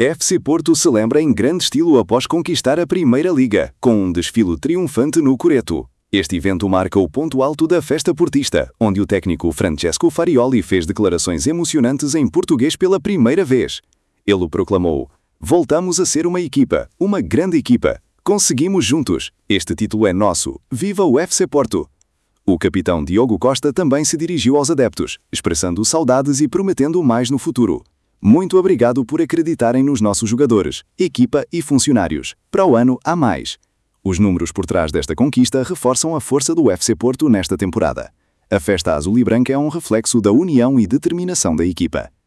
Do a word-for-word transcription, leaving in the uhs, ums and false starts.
F C Porto celebra em grande estilo após conquistar a Primeira Liga, com um desfile triunfante no Coreto. Este evento marca o ponto alto da festa portista, onde o técnico Francesco Farioli fez declarações emocionantes em português pela primeira vez. Ele proclamou: "Voltamos a ser uma equipa, uma grande equipa. Conseguimos juntos. Este título é nosso. Viva o F C Porto!" O capitão Diogo Costa também se dirigiu aos adeptos, expressando saudades e prometendo mais no futuro. "Muito obrigado por acreditarem nos nossos jogadores, equipa e funcionários. Para o ano há mais." Os números por trás desta conquista reforçam a força do F C Porto nesta temporada. A festa azul e branca é um reflexo da união e determinação da equipa.